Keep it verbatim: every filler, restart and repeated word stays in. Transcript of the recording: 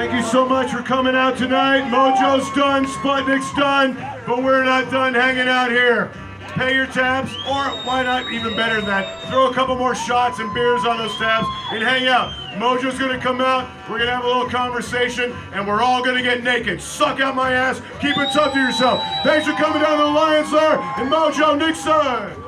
Thank you so much for coming out tonight. Mojo's done, Sputnik's done, but we're not done hanging out here. Pay your tabs, or why not, even better than that, throw a couple more shots and beers on those tabs and hang out. Mojo's gonna come out, we're gonna have a little conversation, and we're all gonna get naked. Suck out my ass, keep it tough to yourself. Thanks for coming down to the Lions Lair and Mojo Nixon.